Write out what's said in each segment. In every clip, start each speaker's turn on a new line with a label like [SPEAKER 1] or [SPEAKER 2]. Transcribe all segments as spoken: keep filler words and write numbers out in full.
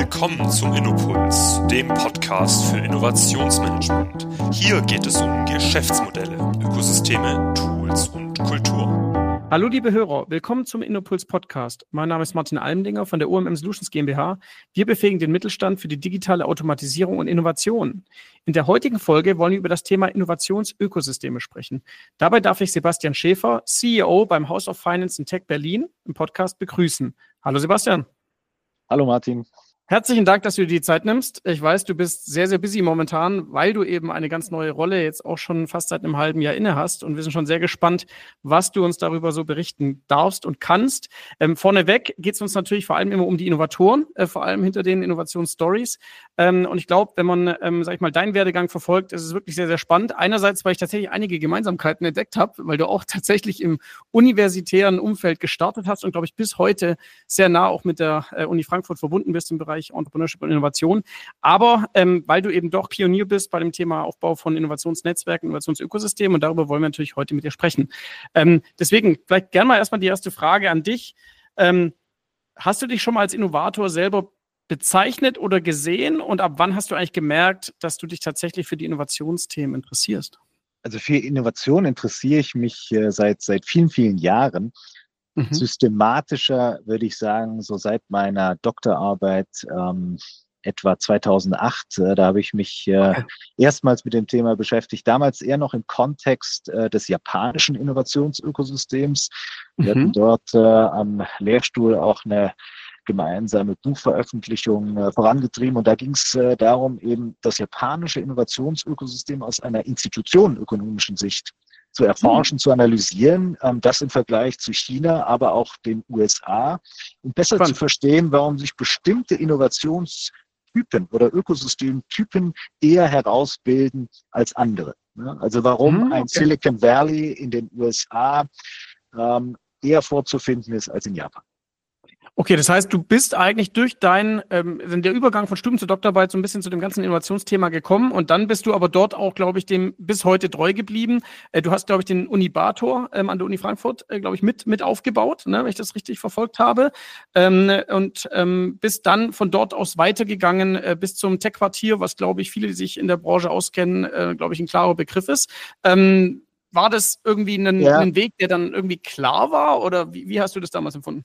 [SPEAKER 1] Willkommen zum InnoPuls, dem Podcast für Innovationsmanagement. Hier geht es um Geschäftsmodelle, Ökosysteme, Tools und Kultur.
[SPEAKER 2] Hallo liebe Hörer, willkommen zum InnoPuls Podcast. Mein Name ist Martin Almendinger von der O M M Solutions GmbH. Wir befähigen den Mittelstand für die digitale Automatisierung und Innovation. In der heutigen Folge wollen wir über das Thema Innovationsökosysteme sprechen. Dabei darf ich Sebastian Schäfer, C E O beim House of Finance and Tech Berlin, im Podcast begrüßen. Hallo Sebastian.
[SPEAKER 3] Hallo Martin.
[SPEAKER 2] Herzlichen Dank, dass du dir die Zeit nimmst. Ich weiß, du bist sehr, sehr busy momentan, weil du eben eine ganz neue Rolle jetzt auch schon fast seit einem halben Jahr inne hast. Und wir sind schon sehr gespannt, was du uns darüber so berichten darfst und kannst. Ähm, vorneweg geht es uns natürlich vor allem immer um die Innovatoren, äh, vor allem hinter den Innovationsstories. Ähm, und ich glaube, wenn man, ähm, sag ich mal, deinen Werdegang verfolgt, ist es wirklich sehr, sehr spannend. Einerseits, weil ich tatsächlich einige Gemeinsamkeiten entdeckt habe, weil du auch tatsächlich im universitären Umfeld gestartet hast und, glaube ich, bis heute sehr nah auch mit der äh, Uni Frankfurt verbunden bist im Bereich Entrepreneurship und Innovation. Aber ähm, weil du eben doch Pionier bist bei dem Thema Aufbau von Innovationsnetzwerken, Innovationsökosystemen, und darüber wollen wir natürlich heute mit dir sprechen. Ähm, deswegen vielleicht gerne mal erstmal die erste Frage an dich. Ähm, hast du dich schon mal als Innovator selber bezeichnet oder gesehen, und ab wann hast du eigentlich gemerkt, dass du dich tatsächlich für die Innovationsthemen interessierst?
[SPEAKER 3] Also für Innovation interessiere ich mich äh, seit, seit vielen, vielen Jahren. Mhm. Systematischer würde ich sagen, so seit meiner Doktorarbeit ähm, etwa zweitausendacht. Äh, da habe ich mich äh, okay. erstmals mit dem Thema beschäftigt. Damals eher noch im Kontext äh, des japanischen Innovationsökosystems. Wir mhm. hatten dort äh, am Lehrstuhl auch eine gemeinsame Buchveröffentlichung äh, vorangetrieben. Und da ging es äh, darum, eben das japanische Innovationsökosystem aus einer institutionenökonomischen Sicht zu erforschen, mhm. zu analysieren, ähm, das im Vergleich zu China, aber auch den U S A, um besser Spannend. zu verstehen, warum sich bestimmte Innovationstypen oder Ökosystemtypen eher herausbilden als andere. Ja, also warum mhm, okay. ein Silicon Valley in den U S A ähm, eher vorzufinden ist als in Japan.
[SPEAKER 2] Okay, das heißt, du bist eigentlich durch deinen, ähm, der Übergang von Studium zur Doktorarbeit so ein bisschen zu dem ganzen Innovationsthema gekommen, und dann bist du aber dort auch, glaube ich, dem bis heute treu geblieben. Äh, du hast, glaube ich, den Unibator ähm, an der Uni Frankfurt, äh, glaube ich, mit mit aufgebaut, ne, wenn ich das richtig verfolgt habe, ähm, und ähm, bist dann von dort aus weitergegangen äh, bis zum Tech-Quartier, was, glaube ich, viele, die sich in der Branche auskennen, äh, glaube ich, ein klarer Begriff ist. Ähm, war das irgendwie ein, ja. ein Weg, der dann irgendwie klar war, oder wie, wie hast du das damals empfunden?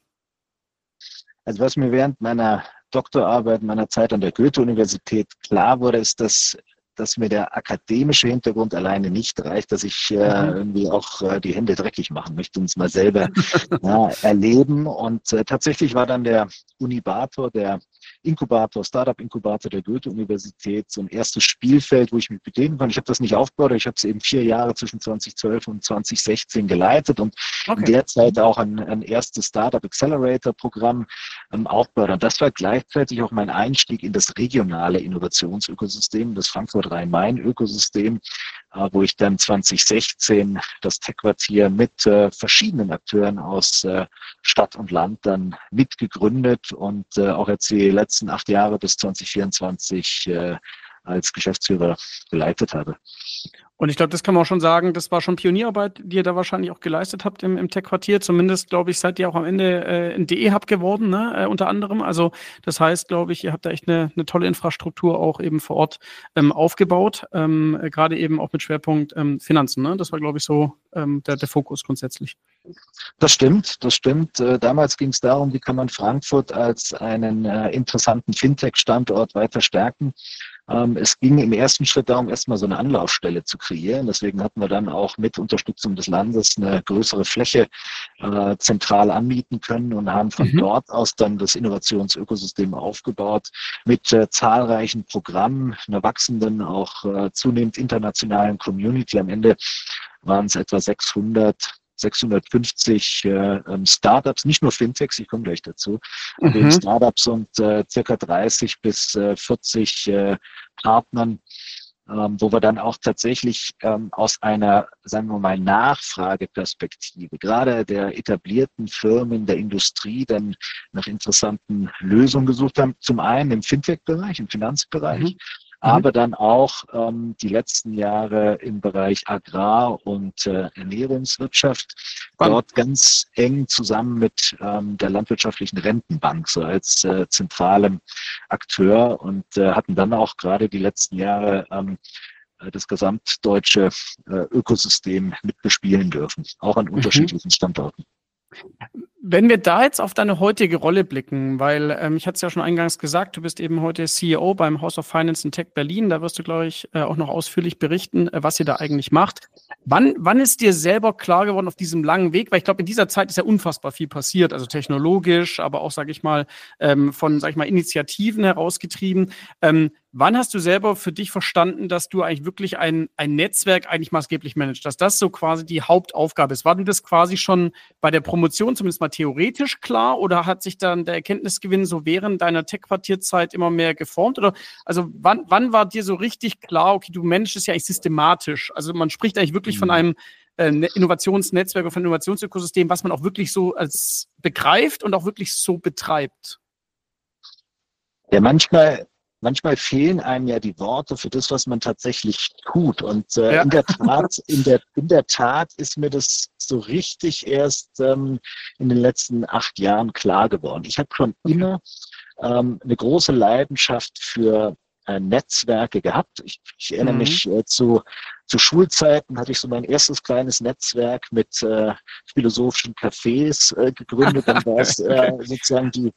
[SPEAKER 3] Also was mir während meiner Doktorarbeit, meiner Zeit an der Goethe-Universität klar wurde, ist, dass, dass mir der akademische Hintergrund alleine nicht reicht, dass ich äh, mhm. irgendwie auch äh, die Hände dreckig machen möchte und es mal selber ja, erleben. Und äh, tatsächlich war dann der Unibator, der Inkubator, Startup-Inkubator der Goethe-Universität, so ein erstes Spielfeld, wo ich mich beteiligen konnte. Ich habe das nicht aufgebaut, ich habe es eben vier Jahre zwischen zweitausendzwölf und zweitausendsechzehn geleitet und okay. in der Zeit auch ein, ein erstes Startup-Accelerator-Programm ähm, aufgebaut. Und das war gleichzeitig auch mein Einstieg in das regionale Innovationsökosystem, das Frankfurt-Rhein-Main-Ökosystem, äh, wo ich dann zweitausendsechzehn das Tech-Quartier mit äh, verschiedenen Akteuren aus äh, Stadt und Land dann mitgegründet und äh, auch jetzt die letzten acht Jahre bis zweitausendvierundzwanzig äh, als Geschäftsführer geleitet habe.
[SPEAKER 2] Und ich glaube, das kann man auch schon sagen, das war schon Pionierarbeit, die ihr da wahrscheinlich auch geleistet habt im, im Tech-Quartier. Zumindest, glaube ich, seid ihr auch am Ende äh, ein D E-Hub geworden, ne? äh, unter anderem. Also das heißt, glaube ich, ihr habt da echt eine, eine tolle Infrastruktur auch eben vor Ort ähm, aufgebaut, ähm, äh, gerade eben auch mit Schwerpunkt ähm, Finanzen. Ne? Das war, glaube ich, so ähm, der, der Fokus grundsätzlich.
[SPEAKER 3] Das stimmt, das stimmt. Äh, damals ging es darum, wie kann man Frankfurt als einen äh, interessanten Fintech-Standort weiter stärken. Ähm, es ging im ersten Schritt darum, erstmal so eine Anlaufstelle zu kreieren. Deswegen hatten wir dann auch mit Unterstützung des Landes eine größere Fläche äh, zentral anmieten können und haben von mhm. dort aus dann das Innovationsökosystem aufgebaut mit äh, zahlreichen Programmen, einer wachsenden, auch äh, zunehmend internationalen Community. Am Ende waren es etwa sechshundert, sechshundertfünfzig äh, Startups, nicht nur Fintechs, ich komme gleich dazu, mhm. aber eben Startups und äh, circa dreißig bis äh, vierzig äh, Partnern, ähm, wo wir dann auch tatsächlich ähm, aus einer, sagen wir mal, Nachfrageperspektive, gerade der etablierten Firmen der Industrie, dann nach interessanten Lösungen gesucht haben. Zum einen im Fintech-Bereich, im Finanzbereich, mhm. aber dann auch ähm, die letzten Jahre im Bereich Agrar- und äh, Ernährungswirtschaft,
[SPEAKER 2] Spannend.
[SPEAKER 3] dort ganz eng zusammen mit ähm, der Landwirtschaftlichen Rentenbank, so als äh, zentralem Akteur und äh, hatten dann auch gerade die letzten Jahre ähm, das gesamtdeutsche äh, Ökosystem mit bespielen dürfen, auch an
[SPEAKER 2] Mhm.
[SPEAKER 3] unterschiedlichen Standorten.
[SPEAKER 2] Wenn wir da jetzt auf deine heutige Rolle blicken, weil ähm, ich hatte es ja schon eingangs gesagt, du bist eben heute C E O beim House of Finance and Tech Berlin. Da wirst du, glaube ich, äh, auch noch ausführlich berichten, äh, was ihr da eigentlich macht. Wann, wann ist dir selber klar geworden auf diesem langen Weg? Weil ich glaube, in dieser Zeit ist ja unfassbar viel passiert, also technologisch, aber auch, sage ich mal, ähm, von, sage ich mal, Initiativen herausgetrieben. Ähm, wann hast du selber für dich verstanden, dass du eigentlich wirklich ein, ein Netzwerk eigentlich maßgeblich managst, dass das so quasi die Hauptaufgabe ist? War dir das quasi schon bei der Promotion zumindest mal theoretisch klar oder hat sich dann der Erkenntnisgewinn so während deiner Tech-Quartierzeit immer mehr geformt? Oder also wann, wann war dir so richtig klar, okay, du managst es ja eigentlich systematisch? Also man spricht eigentlich wirklich von einem äh, Innovationsnetzwerk oder von einem Innovationsökosystem, was man auch wirklich so als begreift und auch wirklich so betreibt.
[SPEAKER 3] Ja, manchmal, manchmal fehlen einem ja die Worte für das, was man tatsächlich tut. Und äh,
[SPEAKER 2] Ja.
[SPEAKER 3] in der Tat, in der, in der Tat ist mir das so richtig erst ähm, in den letzten acht Jahren klar geworden. Ich habe schon
[SPEAKER 2] Okay.
[SPEAKER 3] immer ähm, eine große Leidenschaft für äh, Netzwerke gehabt. Ich, ich erinnere
[SPEAKER 2] Mhm.
[SPEAKER 3] mich äh, zu, zu Schulzeiten hatte ich so mein erstes kleines Netzwerk mit äh, philosophischen Cafés äh, gegründet. Dann war es äh,
[SPEAKER 2] Okay.
[SPEAKER 3] sozusagen die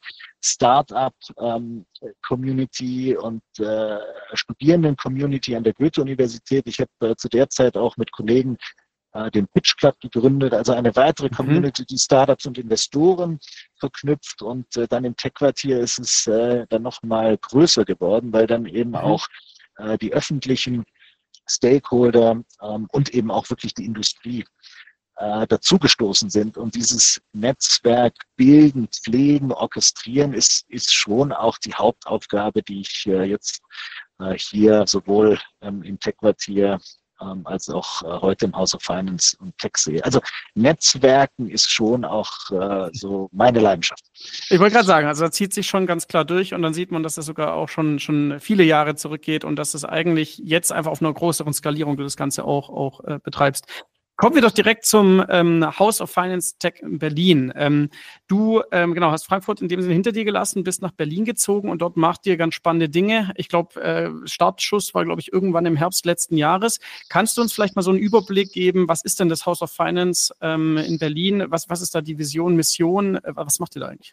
[SPEAKER 3] Start-up-Community ähm, und äh, Studierenden-Community an der Goethe-Universität. Ich habe äh, zu der Zeit auch mit Kollegen äh, den Pitch Club gegründet, also eine weitere
[SPEAKER 2] Mhm.
[SPEAKER 3] Community, die Startups und Investoren verknüpft. Und äh, dann im Tech-Quartier ist es äh, dann noch mal größer geworden, weil dann eben
[SPEAKER 2] Mhm.
[SPEAKER 3] auch äh, die öffentlichen Stakeholder ähm, und eben auch wirklich die Industrie äh, dazugestoßen sind. Und dieses Netzwerk bilden, pflegen, orchestrieren ist, ist schon auch die Hauptaufgabe, die ich äh, jetzt äh, hier sowohl ähm, im Tech-Quartier ähm, als auch äh, heute im House of Finance und Tech sehe. Also Netzwerken ist schon auch äh, so meine Leidenschaft.
[SPEAKER 2] Ich wollte gerade sagen, also da zieht sich schon ganz klar durch und dann sieht man, dass das sogar auch schon, schon viele Jahre zurückgeht und dass es eigentlich jetzt einfach auf einer größeren Skalierung du das Ganze auch, auch äh, betreibst. Kommen wir doch direkt zum ähm, House of Finance Tech in Berlin. Ähm, du ähm, genau hast Frankfurt in dem Sinne hinter dir gelassen, bist nach Berlin gezogen und dort macht ihr ganz spannende Dinge. Ich glaube, äh, Startschuss war, glaube ich, irgendwann im Herbst letzten Jahres. Kannst du uns vielleicht mal so einen Überblick geben, was ist denn das House of Finance ähm, in Berlin? Was, was ist da die Vision, Mission? Äh, was macht ihr da eigentlich?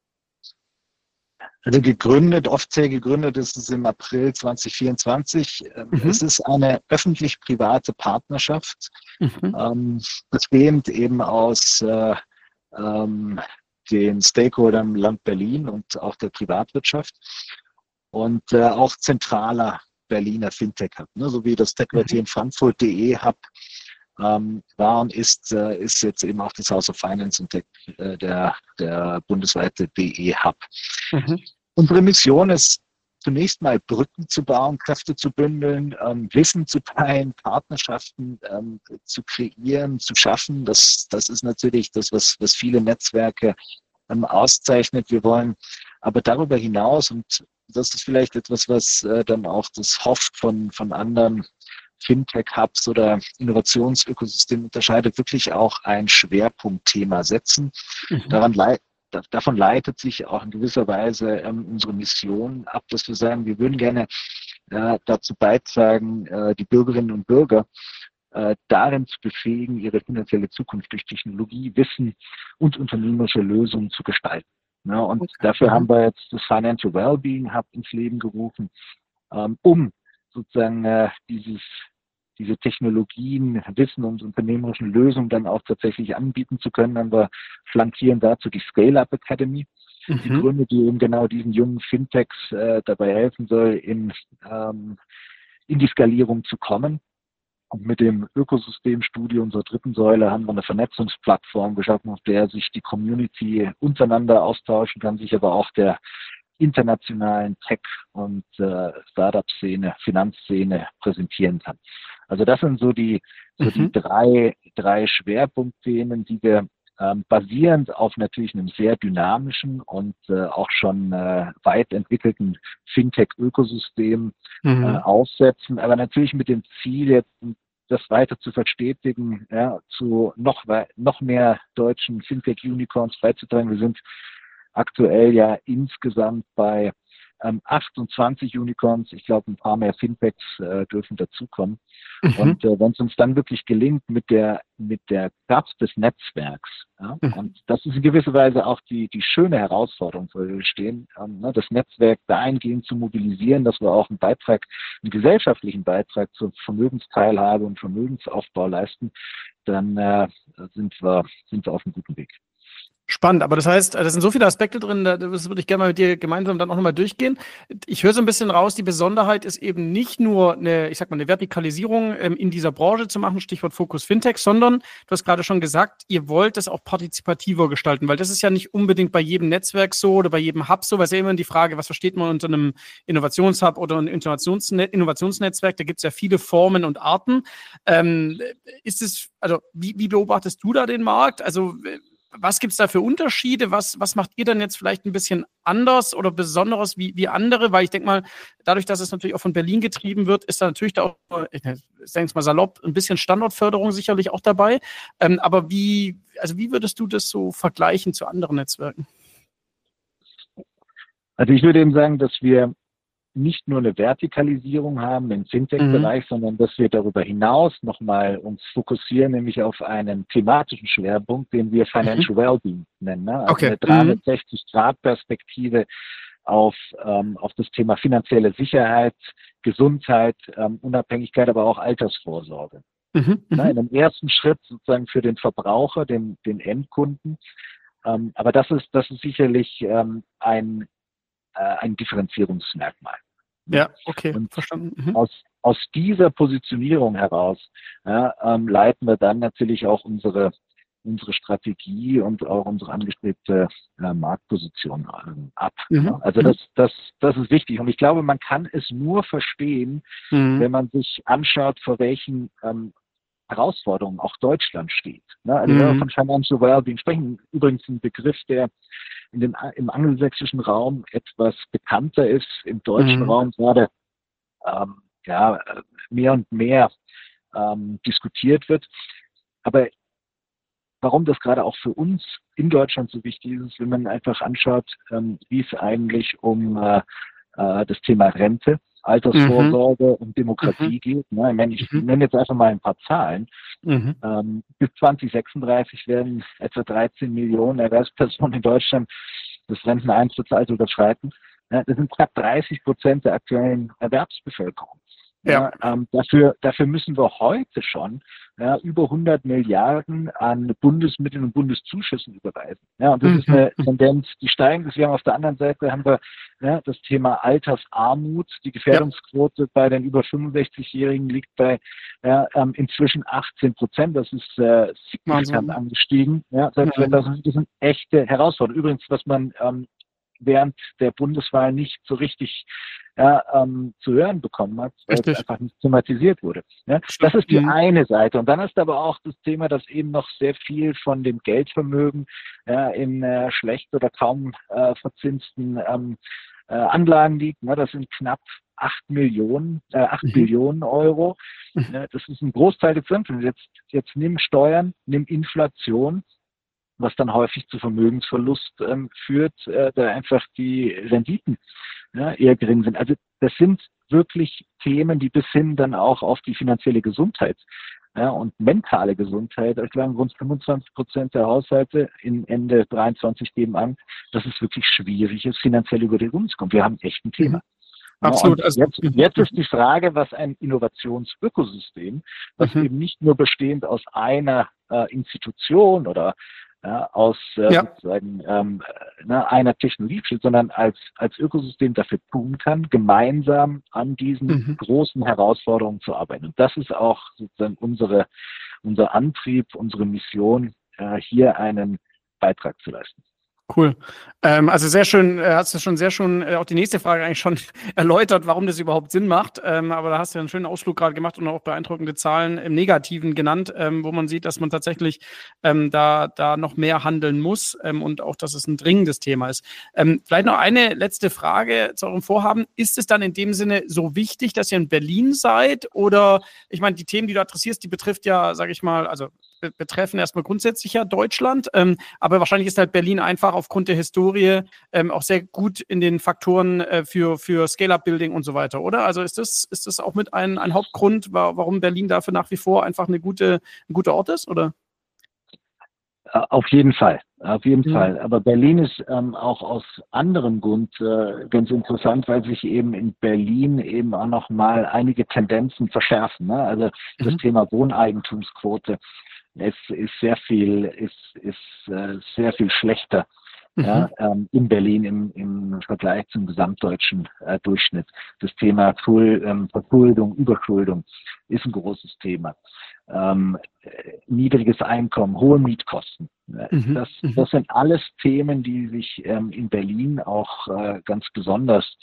[SPEAKER 3] Also gegründet, offiziell gegründet ist es im April zwanzig vierundzwanzig. Ähm,
[SPEAKER 2] Mhm.
[SPEAKER 3] Es ist eine öffentlich-private Partnerschaft,
[SPEAKER 2] Mhm.
[SPEAKER 3] ähm, bestehend eben aus äh, ähm, den Stakeholdern im Land Berlin und auch der Privatwirtschaft und äh, auch zentraler Berliner Fintech-Hub, ne, so wie das Tech-Quartier
[SPEAKER 2] Mhm.
[SPEAKER 3] in Frankfurt.de Hub ähm, war und ist, äh, ist jetzt eben auch das House of Finance und Tech, äh, der, der bundesweite D E Hub.
[SPEAKER 2] Mhm.
[SPEAKER 3] Unsere Mission ist zunächst mal Brücken zu bauen, Kräfte zu bündeln, ähm, Wissen zu teilen, Partnerschaften ähm, zu kreieren, zu schaffen. Das, das ist natürlich das, was, was viele Netzwerke ähm, auszeichnet. Wir wollen aber darüber hinaus, und das ist vielleicht etwas, was äh, dann auch das hofft von, von anderen Fintech-Hubs oder Innovationsökosystemen unterscheidet, wirklich auch ein Schwerpunktthema setzen.
[SPEAKER 2] Mhm.
[SPEAKER 3] Daran lei da, davon leitet sich auch in gewisser Weise ähm, unsere Mission ab, dass wir sagen, wir würden gerne äh, dazu beitragen, äh, die Bürgerinnen und Bürger äh, darin zu befähigen, ihre finanzielle Zukunft durch Technologie, Wissen und unternehmerische Lösungen zu gestalten. Ja, und
[SPEAKER 2] Okay.
[SPEAKER 3] dafür
[SPEAKER 2] Mhm.
[SPEAKER 3] haben wir jetzt das Financial Wellbeing Hub ins Leben gerufen, ähm, um sozusagen äh, dieses diese Technologien, Wissen und unternehmerischen Lösungen dann auch tatsächlich anbieten zu können. Dann wir flankieren dazu die Scale-Up Academy, die
[SPEAKER 2] Mhm.
[SPEAKER 3] Gründe, die eben genau diesen jungen Fintechs äh, dabei helfen soll, in, ähm, in die Skalierung zu kommen. Und mit dem Ökosystemstudio unserer dritten Säule haben wir eine Vernetzungsplattform geschaffen, auf der sich die Community untereinander austauschen kann, sich aber auch der internationalen Tech- und äh, Startup-Szene, Finanzszene präsentieren kann. Also das sind so die so die
[SPEAKER 2] Mhm.
[SPEAKER 3] drei drei Schwerpunktthemen, die wir ähm, basierend auf natürlich einem sehr dynamischen und äh, auch schon äh, weit entwickelten Fintech-Ökosystem äh,
[SPEAKER 2] Mhm.
[SPEAKER 3] aufsetzen, aber natürlich mit dem Ziel, jetzt das weiter zu verstetigen, ja, zu noch, wei- noch mehr deutschen Fintech-Unicorns beizutragen. Wir sind aktuell ja insgesamt bei ähm, achtundzwanzig Unicorns. Ich glaube, ein paar mehr Fintechs äh, dürfen dazukommen.
[SPEAKER 2] Mhm.
[SPEAKER 3] Und äh, wenn es uns dann wirklich gelingt mit der mit der Kraft des Netzwerks, ja,
[SPEAKER 2] Mhm.
[SPEAKER 3] und das ist in gewisser Weise auch die die schöne Herausforderung, vor der wir stehen, ähm, ne, das Netzwerk dahingehend zu mobilisieren, dass wir auch einen Beitrag, einen gesellschaftlichen Beitrag zur Vermögensteilhabe und Vermögensaufbau leisten, dann äh, sind wir sind wir auf einem guten Weg.
[SPEAKER 2] Spannend, aber das heißt, da sind so viele Aspekte drin, da- das würde ich gerne mal mit dir gemeinsam dann auch nochmal durchgehen. Ich höre so ein bisschen raus, die Besonderheit ist eben nicht nur eine, ich sag mal, eine Vertikalisierung ähm, in dieser Branche zu machen, Stichwort Fokus Fintech, sondern, du hast gerade schon gesagt, ihr wollt das auch partizipativer gestalten, weil das ist ja nicht unbedingt bei jedem Netzwerk so oder bei jedem Hub so, weil es ja immer die Frage, was versteht man unter einem Innovationshub oder einem Innovationsnet Innovationsnetzwerk, da gibt es ja viele Formen und Arten. Ähm, ist es, also wie, wie beobachtest du da den Markt? Also was gibt es da für Unterschiede? Was, was macht ihr denn jetzt vielleicht ein bisschen anders oder Besonderes wie, wie andere? Weil ich denke mal, dadurch, dass es natürlich auch von Berlin getrieben wird, ist da natürlich da auch, ich sage es mal salopp, ein bisschen Standortförderung sicherlich auch dabei. Ähm, aber wie, also wie würdest du das so vergleichen zu anderen Netzwerken?
[SPEAKER 3] Also ich würde eben sagen, dass wir nicht nur eine Vertikalisierung haben im
[SPEAKER 2] Mhm.
[SPEAKER 3] Fintech-Bereich, sondern dass wir darüber hinaus nochmal uns fokussieren, nämlich auf einen thematischen Schwerpunkt, den wir
[SPEAKER 2] Mhm.
[SPEAKER 3] Financial Wellbeing nennen. Ne? Also
[SPEAKER 2] Okay.
[SPEAKER 3] eine
[SPEAKER 2] Mhm.
[SPEAKER 3] dreihundertsechzig-Grad-Perspektive auf, ähm, auf das Thema finanzielle Sicherheit, Gesundheit, ähm, Unabhängigkeit, aber auch Altersvorsorge.
[SPEAKER 2] Mhm.
[SPEAKER 3] Ne?
[SPEAKER 2] Mhm.
[SPEAKER 3] In einem ersten Schritt sozusagen für den Verbraucher, den, den Endkunden. Ähm, aber das ist, das ist sicherlich ähm, ein, äh, ein Differenzierungsmerkmal. Ne?
[SPEAKER 2] Ja, okay,
[SPEAKER 3] Und
[SPEAKER 2] verstanden. Mhm.
[SPEAKER 3] aus, aus dieser Positionierung heraus ja, ähm, leiten wir dann natürlich auch unsere, unsere Strategie und auch unsere angestrebte äh, Marktposition ähm, ab.
[SPEAKER 2] Mhm.
[SPEAKER 3] Ne? Also
[SPEAKER 2] Mhm.
[SPEAKER 3] das, das, das ist wichtig. Und ich glaube, man kann es nur verstehen,
[SPEAKER 2] Mhm.
[SPEAKER 3] wenn man sich anschaut, vor welchen ähm, Herausforderungen auch Deutschland steht. Ne? Also wenn wir
[SPEAKER 2] Mhm.
[SPEAKER 3] von Financial Wellbeing sprechen, übrigens ein Begriff, der in den, im angelsächsischen Raum etwas bekannter ist, im deutschen
[SPEAKER 2] Mhm.
[SPEAKER 3] Raum gerade ähm, ja, mehr und mehr ähm, diskutiert wird. Aber warum das gerade auch für uns in Deutschland so wichtig ist, wenn man einfach anschaut, ähm, wie es eigentlich um äh, äh, das Thema Rente,
[SPEAKER 2] Mhm.
[SPEAKER 3] Altersvorsorge und
[SPEAKER 2] Mhm.
[SPEAKER 3] Demografie geht. Ne? Ich, meine, ich
[SPEAKER 2] Mhm.
[SPEAKER 3] nenne jetzt einfach mal ein paar Zahlen.
[SPEAKER 2] Mhm.
[SPEAKER 3] Ähm, bis zwanzig sechsunddreißig werden etwa dreizehn Millionen Erwerbspersonen in Deutschland das Renteneintrittsalter überschreiten. Ja, das sind knapp dreißig Prozent der aktuellen Erwerbsbevölkerung.
[SPEAKER 2] Ja,
[SPEAKER 3] Ja, ähm, dafür, dafür müssen wir heute schon ja, über hundert Milliarden an Bundesmitteln und Bundeszuschüssen überweisen. Ja, und das ist
[SPEAKER 2] mhm.
[SPEAKER 3] eine Tendenz, die steigend ist. Wir haben auf der anderen Seite haben wir ja, das Thema Altersarmut. Die
[SPEAKER 2] Ja,
[SPEAKER 3] Gefährdungsquote bei den über fünfundsechzig-Jährigen liegt bei ja, ähm, inzwischen achtzehn Prozent. Das ist äh, signifikant
[SPEAKER 2] Wahnsinn.
[SPEAKER 3] angestiegen. Ja, seit
[SPEAKER 2] Mhm.
[SPEAKER 3] zweitausend. Das sind echte Herausforderungen. Übrigens, was man ähm, während der Bundeswahl nicht so richtig ja, ähm, zu hören bekommen hat, weil es
[SPEAKER 2] Richtig.
[SPEAKER 3] einfach nicht thematisiert wurde. Ja, das
[SPEAKER 2] Stimmt.
[SPEAKER 3] ist die
[SPEAKER 2] Mhm.
[SPEAKER 3] eine Seite. Und dann ist aber auch das Thema, dass eben noch sehr viel von dem Geldvermögen ja, in äh, schlecht oder kaum äh, verzinsten ähm, äh, Anlagen liegt. Ne? Das sind knapp acht Millionen, äh, acht
[SPEAKER 2] Mhm.
[SPEAKER 3] Billionen Euro.
[SPEAKER 2] Mhm.
[SPEAKER 3] Ne? Das ist ein Großteil des Gesamten. Jetzt, jetzt nimm Steuern, nimm Inflation, was dann häufig zu Vermögensverlust ähm, führt, äh, da einfach die Renditen ja, eher gering sind. Also das sind wirklich Themen, die bis hin dann auch auf die finanzielle Gesundheit ja, und mentale Gesundheit, ich glaube, rund fünfundzwanzig Prozent der Haushalte in Ende dreiundzwanzig geben an, dass es wirklich schwierig ist, finanziell über die Runden zu kommen. Wir haben echt ein
[SPEAKER 2] Mhm.
[SPEAKER 3] Thema. Ja, und
[SPEAKER 2] Absolut. Also,
[SPEAKER 3] jetzt,
[SPEAKER 2] mhm.
[SPEAKER 3] jetzt ist die Frage, was ein Innovationsökosystem, was
[SPEAKER 2] Mhm.
[SPEAKER 3] eben nicht nur bestehend aus einer äh, Institution oder ja, aus äh,
[SPEAKER 2] Ja.
[SPEAKER 3] sozusagen ähm, ne, einer Technologie besteht, sondern als, als Ökosystem dafür tun kann, gemeinsam an diesen
[SPEAKER 2] Mhm.
[SPEAKER 3] großen Herausforderungen zu arbeiten. Und das ist auch sozusagen unsere, unser Antrieb, unsere Mission, äh, hier einen Beitrag zu leisten.
[SPEAKER 2] Cool. Ähm, also sehr schön, äh, hast du schon sehr schön äh, auch die nächste Frage eigentlich schon erläutert, warum das überhaupt Sinn macht. Ähm, aber da hast du ja einen schönen Ausflug gerade gemacht und auch beeindruckende Zahlen im Negativen genannt, ähm, wo man sieht, dass man tatsächlich ähm, da, da noch mehr handeln muss ähm, und auch, dass es ein dringendes Thema ist. Ähm, vielleicht noch eine letzte Frage zu eurem Vorhaben. Ist es dann in dem Sinne so wichtig, dass ihr in Berlin seid? Oder, ich meine, die Themen, die du adressierst, die betrifft ja, sage ich mal, also be- betreffen erstmal grundsätzlich ja Deutschland, ähm, aber wahrscheinlich ist halt Berlin einfach aufgrund der Historie ähm, auch sehr gut in den Faktoren äh, für, für Scale-Up-Building und so weiter, oder? Also ist das, ist das auch mit ein, ein Hauptgrund, wa- warum Berlin dafür nach wie vor einfach eine gute, ein guter Ort ist, oder?
[SPEAKER 3] Äh, Auf jeden Fall, auf jeden
[SPEAKER 2] Mhm.
[SPEAKER 3] Fall. Aber Berlin ist ähm, auch aus anderem Grund äh, ganz interessant, weil sich eben in Berlin eben auch noch mal einige Tendenzen verschärfen. Ne? Also das
[SPEAKER 2] Mhm.
[SPEAKER 3] Thema Wohneigentumsquote ist, ist sehr viel, ist, ist äh, sehr viel schlechter. Ja,
[SPEAKER 2] Mhm.
[SPEAKER 3] ähm, in Berlin im, im Vergleich zum gesamtdeutschen äh, Durchschnitt. Das Thema Full, ähm, Verschuldung, Überschuldung ist ein großes Thema. Ähm, äh, niedriges Einkommen, hohe Mietkosten. Äh,
[SPEAKER 2] Mhm.
[SPEAKER 3] Das,
[SPEAKER 2] Mhm.
[SPEAKER 3] das sind alles Themen, die sich ähm, in Berlin auch äh, ganz besonders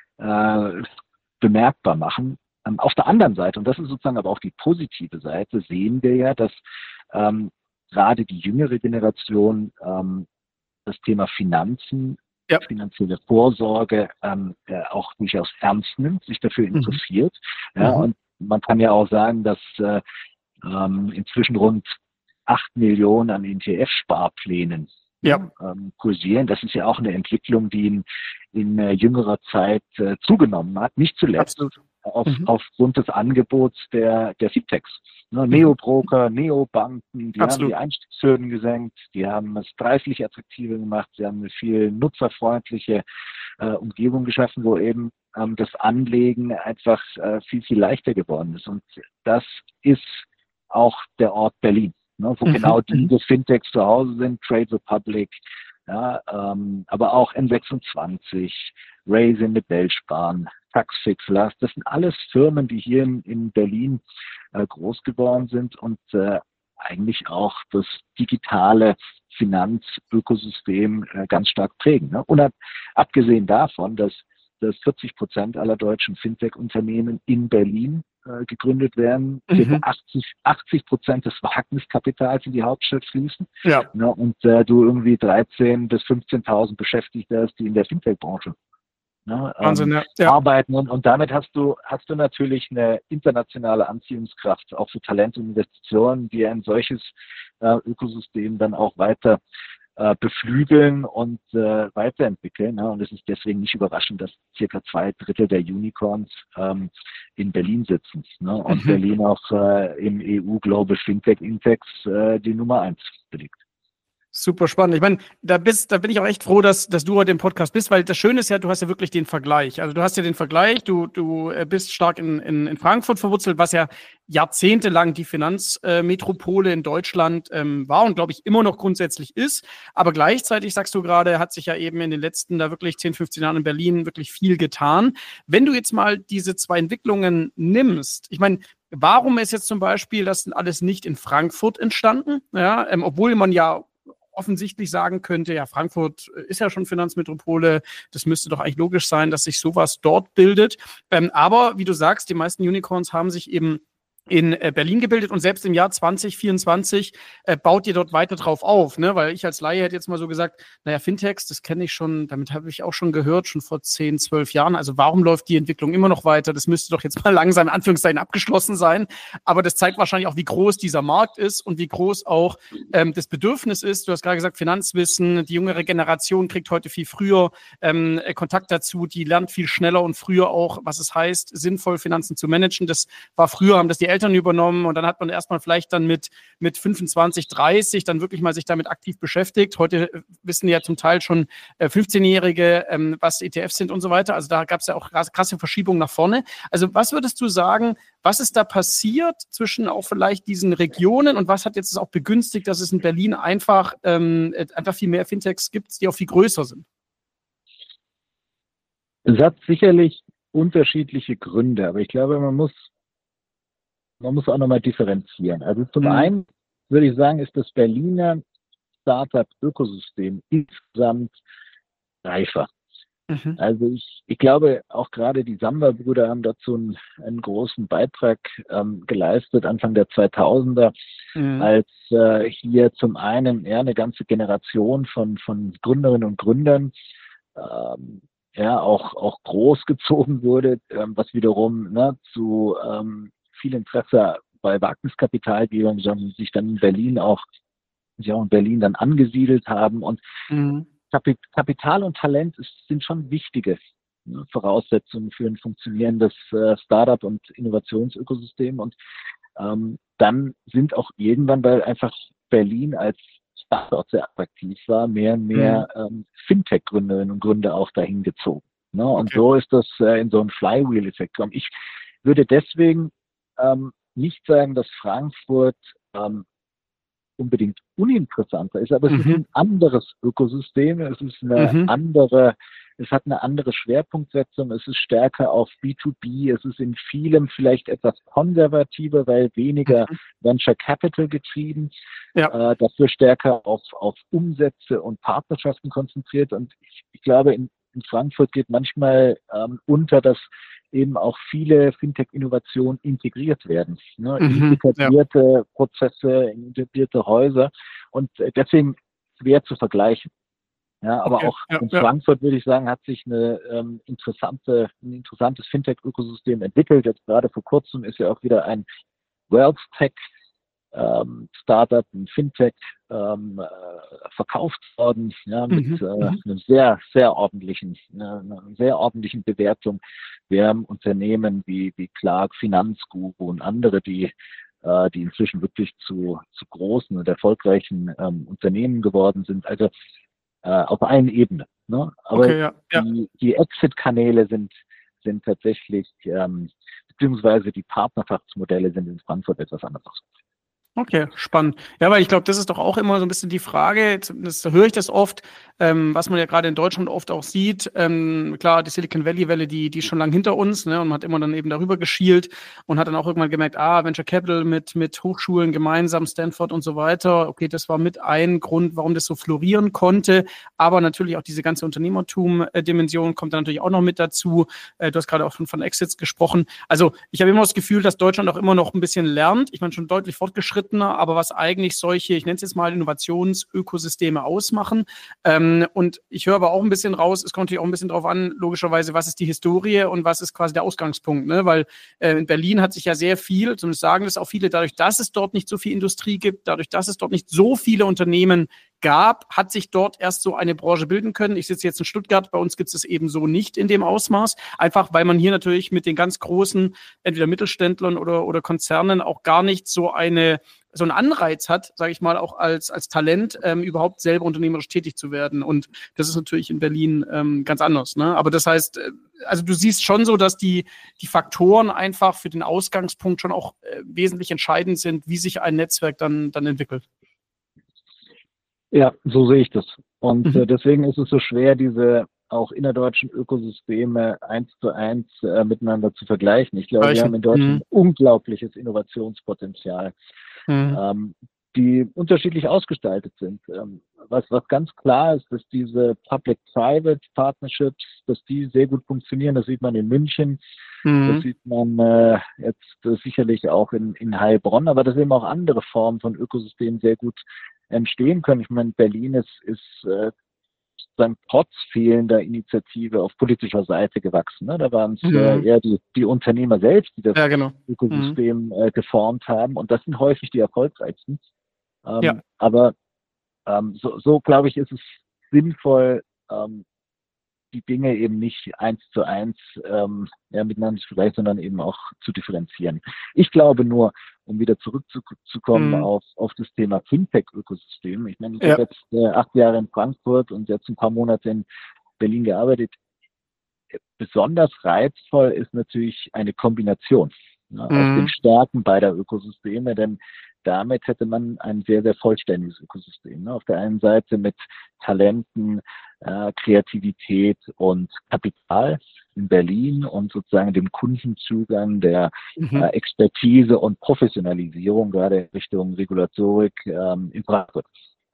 [SPEAKER 3] äh, bemerkbar machen. Ähm, auf der anderen Seite, und das ist sozusagen aber auch die positive Seite, sehen wir ja, dass ähm, gerade die jüngere Generation ähm, das Thema Finanzen,
[SPEAKER 2] Ja.
[SPEAKER 3] finanzielle Vorsorge ähm, äh, auch durchaus ernst nimmt, sich dafür
[SPEAKER 2] Mhm.
[SPEAKER 3] interessiert. Ja,
[SPEAKER 2] Mhm.
[SPEAKER 3] und man kann ja auch sagen, dass äh, ähm, inzwischen rund acht Millionen an E T F-Sparplänen
[SPEAKER 2] Ja,
[SPEAKER 3] ne, ähm, kursieren. Das ist ja auch eine Entwicklung, die in, in äh, jüngerer Zeit äh, zugenommen hat, nicht zuletzt
[SPEAKER 2] absolut.
[SPEAKER 3] auf,
[SPEAKER 2] Mhm.
[SPEAKER 3] aufgrund des Angebots der, der Fintechs. Ne,
[SPEAKER 2] Mhm.
[SPEAKER 3] Neobroker, Neobanken, die haben die
[SPEAKER 2] Absolut.
[SPEAKER 3] Einstiegshürden gesenkt, die haben es preislich attraktiver gemacht, sie haben eine viel nutzerfreundliche äh, Umgebung geschaffen, wo eben ähm, das Anlegen einfach äh, viel, viel leichter geworden ist. Und das ist auch der Ort Berlin, ne, wo
[SPEAKER 2] Mhm.
[SPEAKER 3] genau
[SPEAKER 2] Mhm.
[SPEAKER 3] diese Fintechs zu Hause sind, Trade Republic, ja, ähm, aber auch N sechsundzwanzig, Raisin mit Belsparen, Taxfix, Last, das sind alles Firmen, die hier in, in Berlin äh, groß geworden sind und äh, eigentlich auch das digitale Finanzökosystem äh, ganz stark prägen. Ne? Und ab, abgesehen davon, dass, dass vierzig Prozent aller deutschen Fintech-Unternehmen in Berlin äh, gegründet werden, circa
[SPEAKER 2] Mhm.
[SPEAKER 3] achtzig Prozent des Wagniskapitals in die Hauptstadt fließen.
[SPEAKER 2] Ja,
[SPEAKER 3] Ne? Und äh, du irgendwie dreizehn bis fünfzehntausend Beschäftigte hast, die in der Fintech-Branche ne,
[SPEAKER 2] Wahnsinn,
[SPEAKER 3] ähm,
[SPEAKER 2] ja. Ja.
[SPEAKER 3] arbeiten und, und damit hast du hast du natürlich eine internationale Anziehungskraft auch für Talente und Investitionen, die ein solches äh, Ökosystem dann auch weiter äh, beflügeln und äh, weiterentwickeln. Ne? Und es ist deswegen nicht überraschend, dass circa zwei Drittel der Unicorns ähm, in Berlin sitzen, ne? Und
[SPEAKER 2] Mhm.
[SPEAKER 3] Berlin auch äh, im E U Global Fintech Index äh, die Nummer eins belegt.
[SPEAKER 2] Super spannend. Ich meine, da bist, da bin ich auch echt froh, dass, dass du heute im Podcast bist, weil das Schöne ist ja, du hast ja wirklich den Vergleich. Also du hast ja den Vergleich, du, du äh, bist stark in, in, in Frankfurt verwurzelt, was ja jahrzehntelang die Finanzmetropole in Deutschland ähm, war und glaube ich immer noch grundsätzlich ist. Aber gleichzeitig, sagst du gerade, hat sich ja eben in den letzten da wirklich zehn, fünfzehn Jahren in Berlin wirklich viel getan. Wenn du jetzt mal diese zwei Entwicklungen nimmst, ich meine, warum ist jetzt zum Beispiel das alles nicht in Frankfurt entstanden? Ja, ähm, obwohl man ja offensichtlich sagen könnte, ja, Frankfurt ist ja schon Finanzmetropole, das müsste doch eigentlich logisch sein, dass sich sowas dort bildet. Ähm, aber wie du sagst, die meisten Unicorns haben sich eben in äh, Berlin gebildet und selbst im Jahr zwanzig vierundzwanzig äh, baut ihr dort weiter drauf auf, ne? Weil ich als Laie hätte jetzt mal so gesagt, naja, Fintechs, das kenne ich schon, damit habe ich auch schon gehört, schon vor zehn, zwölf Jahren. Also warum läuft die Entwicklung immer noch weiter? Das müsste doch jetzt mal langsam in Anführungszeichen abgeschlossen sein. Aber das zeigt wahrscheinlich auch, wie groß dieser Markt ist und wie groß auch ähm, das Bedürfnis ist. Du hast gerade gesagt, Finanzwissen, die jüngere Generation kriegt heute viel früher ähm, Kontakt dazu, die lernt viel schneller und früher auch, was es heißt, sinnvoll Finanzen zu managen. Das war früher, haben das die Eltern übernommen und dann hat man erstmal vielleicht dann mit, mit fünfundzwanzig, dreißig dann wirklich mal sich damit aktiv beschäftigt. Heute wissen ja zum Teil schon äh, fünfzehnjährige, ähm, was E T Fs sind und so weiter. Also da gab es ja auch krasse Verschiebungen nach vorne. Also was würdest du sagen, was ist da passiert zwischen auch vielleicht diesen Regionen und was hat jetzt auch begünstigt, dass es in Berlin einfach, ähm, einfach viel mehr Fintechs gibt, die auch viel größer sind?
[SPEAKER 3] Es hat sicherlich unterschiedliche Gründe, aber ich glaube, man muss Man muss auch nochmal differenzieren. Also zum
[SPEAKER 2] Mhm.
[SPEAKER 3] einen würde ich sagen, ist das Berliner Startup-Ökosystem insgesamt reifer.
[SPEAKER 2] Mhm.
[SPEAKER 3] Also ich, ich glaube, auch gerade die Samba-Brüder haben dazu einen, einen großen Beitrag ähm, geleistet, Anfang der zweitausender,
[SPEAKER 2] Mhm.
[SPEAKER 3] als äh, hier zum einen eher eine ganze Generation von, von Gründerinnen und Gründern ähm, ja auch, auch großgezogen wurde, ähm, was wiederum ne, zu ähm, viel Interesse bei Wagniskapitalgebern, die sich dann in Berlin auch, sich auch in Berlin dann angesiedelt haben. Und
[SPEAKER 2] Mhm.
[SPEAKER 3] Kapital und Talent ist, sind schon wichtige ne, Voraussetzungen für ein funktionierendes äh, Startup- und Innovationsökosystem. Und ähm, dann sind auch irgendwann, weil einfach Berlin als Standort sehr attraktiv war, mehr und
[SPEAKER 2] Mhm.
[SPEAKER 3] mehr ähm, Fintech-Gründerinnen und Gründer auch dahin gezogen. Ne? Und
[SPEAKER 2] Okay.
[SPEAKER 3] so ist das äh, in so einen Flywheel-Effekt gekommen. Ich würde deswegen ähm, nicht sagen, dass Frankfurt ähm, unbedingt uninteressanter ist, aber es ist
[SPEAKER 2] Mhm.
[SPEAKER 3] ein anderes Ökosystem, es ist eine
[SPEAKER 2] Mhm.
[SPEAKER 3] andere, es hat eine andere Schwerpunktsetzung, es ist stärker auf B zwei B, es ist in vielem vielleicht etwas konservativer, weil weniger
[SPEAKER 2] Mhm.
[SPEAKER 3] Venture Capital getrieben,
[SPEAKER 2] Ja.
[SPEAKER 3] äh, dafür stärker auf, auf Umsätze und Partnerschaften konzentriert. Und ich, ich glaube, in, in Frankfurt geht manchmal ähm, unter, dass eben auch viele Fintech-Innovationen integriert werden, ne, in
[SPEAKER 2] Mhm. Ja.
[SPEAKER 3] etablierte Prozesse, in etablierte Häuser und äh, deswegen schwer zu vergleichen. Ja, aber
[SPEAKER 2] Okay.
[SPEAKER 3] auch
[SPEAKER 2] Ja.
[SPEAKER 3] in
[SPEAKER 2] Ja.
[SPEAKER 3] Frankfurt würde ich sagen, hat sich eine ähm, interessante, ein interessantes Fintech-Ökosystem entwickelt. Jetzt gerade vor kurzem ist ja auch wieder ein Wealth Tech ähm, Startup, ein Fintech ähm, äh, verkauft worden, ja, mit
[SPEAKER 2] Mhm.
[SPEAKER 3] äh,
[SPEAKER 2] Mhm.
[SPEAKER 3] einem sehr, sehr ordentlichen, äh, einer sehr ordentlichen Bewertung. Wir haben Unternehmen wie, wie Clark, Finanzguru und andere, die, äh, die inzwischen wirklich zu, zu großen und erfolgreichen ähm, Unternehmen geworden sind. Also äh, auf allen Ebenen. Ne? Aber
[SPEAKER 2] Okay. Ja. Ja.
[SPEAKER 3] die, die Exit-Kanäle sind, sind tatsächlich, ähm, beziehungsweise die Partnerschaftsmodelle sind in Frankfurt etwas anders.
[SPEAKER 2] Okay, spannend. Ja, weil ich glaube, das ist doch auch immer so ein bisschen die Frage, zumindest höre ich das oft, ähm, was man ja gerade in Deutschland oft auch sieht. Ähm, klar, die Silicon Valley-Welle, die, die ist schon lang hinter uns, ne, und man hat immer dann eben darüber geschielt und hat dann auch irgendwann gemerkt, ah, Venture Capital mit, mit Hochschulen gemeinsam, Stanford und so weiter. Okay, das war mit ein Grund, warum das so florieren konnte. Aber natürlich auch diese ganze Unternehmertum-Dimension kommt dann natürlich auch noch mit dazu. Äh, du hast gerade auch schon von Exits gesprochen. Also ich habe immer das Gefühl, dass Deutschland auch immer noch ein bisschen lernt. Ich meine, schon deutlich fortgeschritten, aber was eigentlich solche, ich nenne es jetzt mal Innovationsökosysteme ausmachen. Ähm, und ich höre aber auch ein bisschen raus, es kommt natürlich auch ein bisschen drauf an, logischerweise, was ist die Historie und was ist quasi der Ausgangspunkt, ne? Weil äh, in Berlin hat sich ja sehr viel, zumindest sagen das auch viele, dadurch, dass es dort nicht so viel Industrie gibt, dadurch, dass es dort nicht so viele Unternehmen gab, hat sich dort erst so eine Branche bilden können. Ich sitze jetzt in Stuttgart, bei uns gibt es es eben so nicht in dem Ausmaß, einfach weil man hier natürlich mit den ganz großen, entweder Mittelständlern oder, oder Konzernen auch gar nicht so eine so einen Anreiz hat, sage ich mal, auch als, als Talent, ähm, überhaupt selber unternehmerisch tätig zu werden. Und das ist natürlich in Berlin ähm, ganz anders. Ne? Aber das heißt, äh, also du siehst schon so, dass die, die Faktoren einfach für den Ausgangspunkt schon auch äh, wesentlich entscheidend sind, wie sich ein Netzwerk dann, dann entwickelt.
[SPEAKER 3] Ja, so sehe ich das. Und
[SPEAKER 2] Mhm.
[SPEAKER 3] äh, deswegen ist es so schwer, diese auch innerdeutschen Ökosysteme eins zu eins äh, miteinander zu vergleichen. Ich glaube, wir haben in
[SPEAKER 2] Gleichen.
[SPEAKER 3] Deutschland
[SPEAKER 2] Mhm.
[SPEAKER 3] ein unglaubliches Innovationspotenzial,
[SPEAKER 2] Mhm.
[SPEAKER 3] ähm, die unterschiedlich ausgestaltet sind. Ähm, was, was ganz klar ist, dass diese Public-Private Partnerships, dass die sehr gut funktionieren. Das sieht man in München, das
[SPEAKER 2] Mhm.
[SPEAKER 3] sieht man äh, jetzt äh, sicherlich auch in, in Heilbronn, aber dass eben auch andere Formen von Ökosystemen sehr gut entstehen können. Ich meine, Berlin ist, ist äh, dann trotz fehlender Initiative auf politischer Seite gewachsen. Ne? Da waren es äh,
[SPEAKER 2] Mhm.
[SPEAKER 3] eher die, die Unternehmer selbst, die das
[SPEAKER 2] Ja, genau. Mhm.
[SPEAKER 3] Ökosystem äh, geformt haben. Und das sind häufig die erfolgreichsten.
[SPEAKER 2] Ja.
[SPEAKER 3] Ähm, aber ähm, so, so glaube ich, ist es sinnvoll, ähm, die Dinge eben nicht eins zu eins ähm, ja, miteinander zu vergleichen, sondern eben auch zu differenzieren. Ich glaube nur, um wieder zurückzukommen
[SPEAKER 2] Mhm.
[SPEAKER 3] auf, auf das Thema Fintech-Ökosystem. Ich meine, ich
[SPEAKER 2] Ja.
[SPEAKER 3] habe jetzt äh, acht Jahre in Frankfurt und jetzt ein paar Monate in Berlin gearbeitet. Besonders reizvoll ist natürlich eine Kombination ja, aus den
[SPEAKER 2] Mhm.
[SPEAKER 3] Stärken beider Ökosysteme, denn damit hätte man ein sehr, sehr vollständiges Ökosystem. Ne? Auf der einen Seite mit Talenten, äh, Kreativität und Kapital in Berlin und sozusagen dem Kundenzugang der
[SPEAKER 2] Mhm.
[SPEAKER 3] äh, Expertise und Professionalisierung, gerade in Richtung Regulatorik ähm, in Frankfurt. Also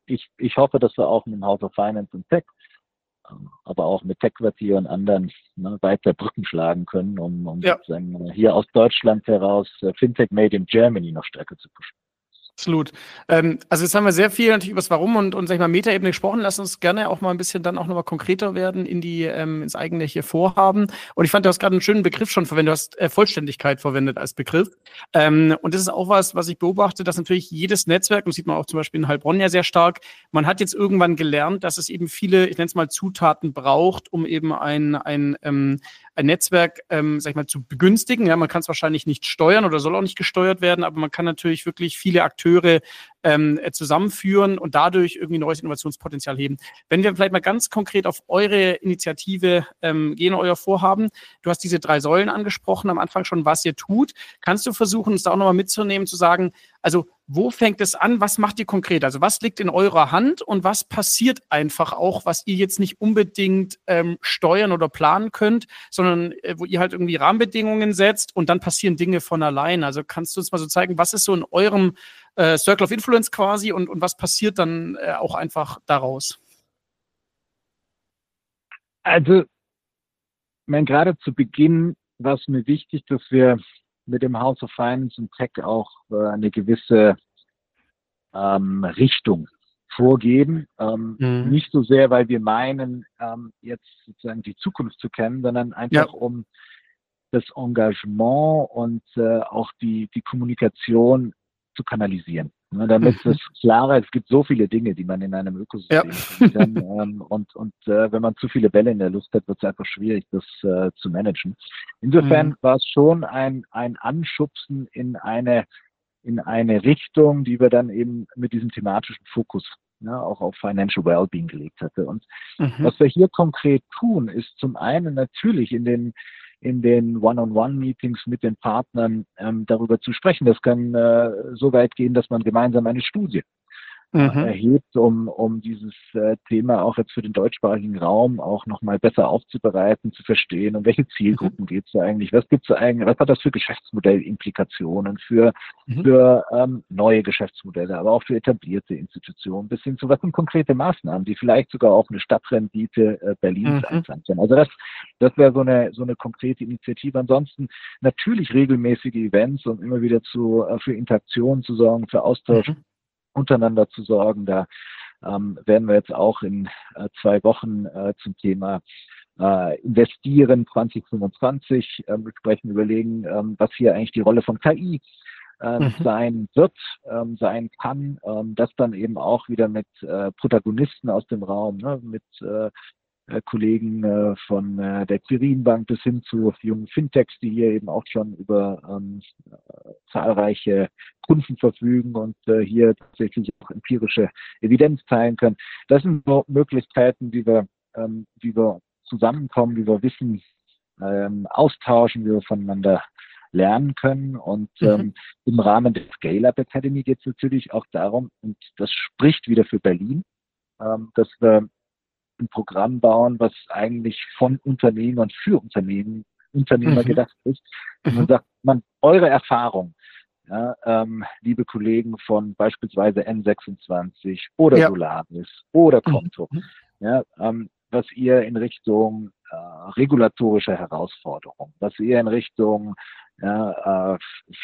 [SPEAKER 3] ich, ich hoffe, dass wir auch mit dem House of Finance und Tech, aber auch mit Tech-Quartier und anderen ne, weiter Brücken schlagen können, um, um
[SPEAKER 2] Ja.
[SPEAKER 3] sozusagen hier aus Deutschland heraus äh, Fintech Made in Germany noch stärker zu pushen.
[SPEAKER 2] Absolut. Ähm, also jetzt haben wir sehr viel natürlich über das Warum und, und sag ich mal, Metaebene gesprochen. Lass uns gerne auch mal ein bisschen dann auch nochmal konkreter werden in die, ähm, ins eigene hier Vorhaben. Und ich fand, du hast gerade einen schönen Begriff schon verwendet. Du hast äh, Vollständigkeit verwendet als Begriff. Ähm, und das ist auch was, was ich beobachte, dass natürlich jedes Netzwerk, und das sieht man auch zum Beispiel in Heilbronn ja sehr stark, man hat jetzt irgendwann gelernt, dass es eben viele, ich nenne es mal Zutaten braucht, um eben ein, ein, ähm, ein Netzwerk, ähm, sag ich mal, zu begünstigen. Ja, man kann es wahrscheinlich nicht steuern oder soll auch nicht gesteuert werden, aber man kann natürlich wirklich viele Akteure ähm, zusammenführen und dadurch irgendwie neues Innovationspotenzial heben. Wenn wir vielleicht mal ganz konkret auf eure Initiative ähm, gehen, euer Vorhaben. Du hast diese drei Säulen angesprochen, am Anfang schon, was ihr tut. Kannst du versuchen, uns da auch nochmal mitzunehmen, zu sagen, also wo fängt es an, was macht ihr konkret? Also was liegt in eurer Hand und was passiert einfach auch, was ihr jetzt nicht unbedingt ähm, steuern oder planen könnt, sondern äh, wo ihr halt irgendwie Rahmenbedingungen setzt und dann passieren Dinge von allein. Also kannst du uns mal so zeigen, was ist so in eurem äh, Circle of Influence quasi und, und was passiert dann äh, auch einfach daraus?
[SPEAKER 3] Also, ich meine, gerade zu Beginn war es mir wichtig, dass wir mit dem House of Finance und Tech auch äh, eine gewisse ähm, Richtung vorgeben. Ähm,
[SPEAKER 2] Mhm.
[SPEAKER 3] Nicht so sehr, weil wir meinen, ähm, jetzt sozusagen die Zukunft zu kennen, sondern einfach
[SPEAKER 2] Ja.
[SPEAKER 3] um das Engagement und äh, auch die, die Kommunikation zu kanalisieren. Ne, damit
[SPEAKER 2] Mhm.
[SPEAKER 3] es klarer, es gibt so viele Dinge, die man in einem Ökosystem
[SPEAKER 2] Ja.
[SPEAKER 3] tun kann. Ähm, und und äh, wenn man zu viele Bälle in der Luft hat, wird es einfach schwierig, das äh, zu managen. Insofern
[SPEAKER 2] Mhm.
[SPEAKER 3] war es schon ein, ein Anschubsen in eine, in eine Richtung, die wir dann eben mit diesem thematischen Fokus ne, auch auf Financial Wellbeing gelegt hatte. Und
[SPEAKER 2] Mhm.
[SPEAKER 3] was wir hier konkret tun, ist zum einen natürlich in den in den One-on-One-Meetings mit den Partnern ähm, darüber zu sprechen. Das kann äh, so weit gehen, dass man gemeinsam eine Studie äh,
[SPEAKER 2] Mhm.
[SPEAKER 3] erhebt, um, um dieses äh, Thema auch jetzt für den deutschsprachigen Raum auch nochmal besser aufzubereiten, zu verstehen, um welche Zielgruppen geht es da eigentlich, was gibt's da eigentlich, was hat das für Geschäftsmodellimplikationen für,
[SPEAKER 2] Mhm.
[SPEAKER 3] für ähm, neue Geschäftsmodelle, aber auch für etablierte Institutionen, bis hin zu was sind konkrete Maßnahmen, die vielleicht sogar auch eine Stadtrendite äh, Berlins
[SPEAKER 2] Mhm.
[SPEAKER 3] einzahlen können. Also das, das wäre so eine, so eine konkrete Initiative. Ansonsten natürlich regelmäßige Events, um immer wieder zu, äh, für Interaktion zu sorgen, für Austausch
[SPEAKER 2] Mhm.
[SPEAKER 3] untereinander zu sorgen. Da ähm, werden wir jetzt auch in äh, zwei Wochen äh, zum Thema äh, Investieren zwanzig fünfundzwanzig äh, besprechen, überlegen, ähm, was hier eigentlich die Rolle von K I ähm,
[SPEAKER 2] Mhm.
[SPEAKER 3] sein wird, ähm, sein kann. Ähm, das dann eben auch wieder mit äh, Protagonisten aus dem Raum, ne, mit äh, äh, Kollegen äh, von äh, der Quirin-Bank bis hin zu jungen Fintechs, die hier eben auch schon über ähm, äh, zahlreiche Kunden verfügen und äh, hier tatsächlich auch empirische Evidenz teilen können. Das sind so Möglichkeiten, wie wir, ähm, wie wir zusammenkommen, wie wir Wissen ähm, austauschen, wie wir voneinander lernen können. Und
[SPEAKER 2] Mhm.
[SPEAKER 3] ähm, im Rahmen der Scale-Up Academy geht es natürlich auch darum, und das spricht wieder für Berlin, ähm, dass wir ein Programm bauen, was eigentlich von Unternehmern für Unternehmen, Unternehmer
[SPEAKER 2] Mhm.
[SPEAKER 3] gedacht ist. Und man
[SPEAKER 2] Mhm.
[SPEAKER 3] sagt, man, eure Erfahrung, ja, ähm, liebe Kollegen von beispielsweise N sechsundzwanzig oder
[SPEAKER 2] Ja.
[SPEAKER 3] Solaris oder
[SPEAKER 2] Mhm.
[SPEAKER 3] Konto, ja, ähm, was ihr in Richtung äh, regulatorischer Herausforderungen, was ihr in Richtung ja, äh,